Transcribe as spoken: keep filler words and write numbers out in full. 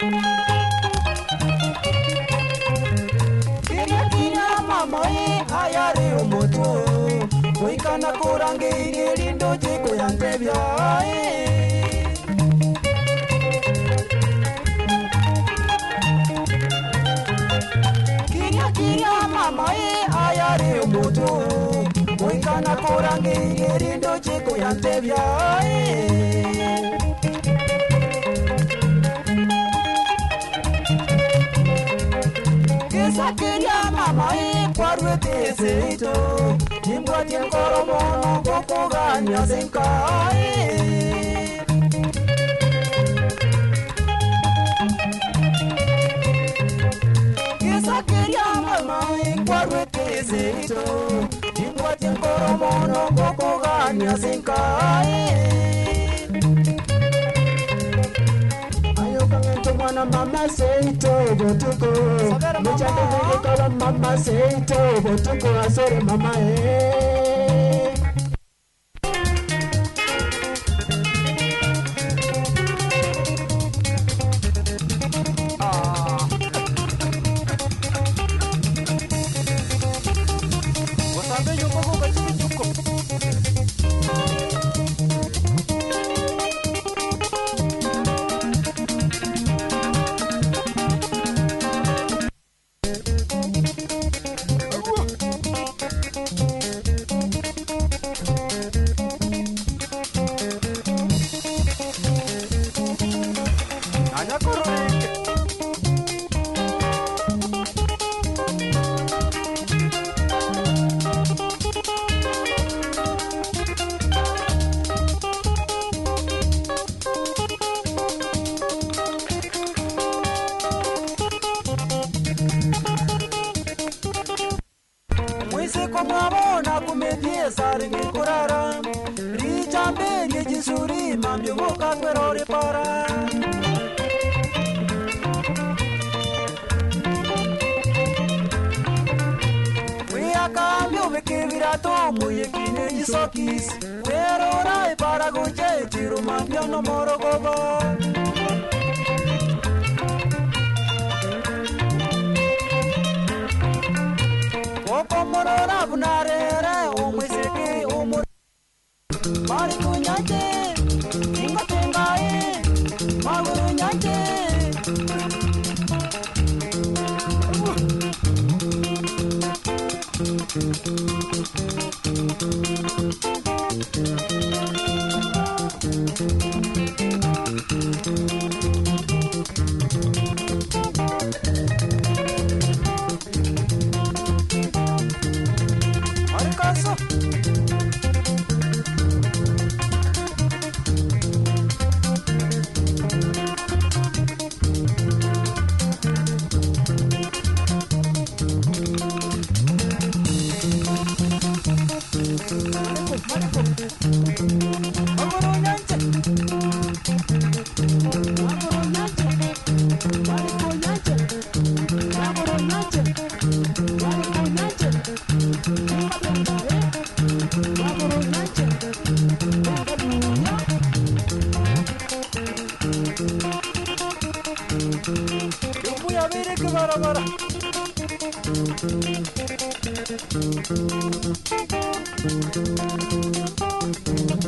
Kiria kiria mamoi ayari umutu Kuikana kurangiri lindo jiku yantebya Kiria kiria mamoi ayari umutu Kuikana kurangiri lindo jiku yantebya Kiria mamai kwarwete seito Nimbwati nkoro mono kukuganya zinkai Kisa kiria mamai kwarwete seito Nimbwati nkoro mono kukuganya zinkai Mwana mama seito botuko Mchande vile kola mama seito botuko Asore mama eh Ah Wasabe yuko kuka chiki yuko Mwabona kumedie sari ngikurara Richambe ngejisuri mambyo boka kwerore para Wea kambyo veke virato muye kine jisokis Werora para goche chiru mambyo no moro gogo Komorora bunarere umwisiki umur Mari kunyaje Inga tengae Maguru nyaje Bara bara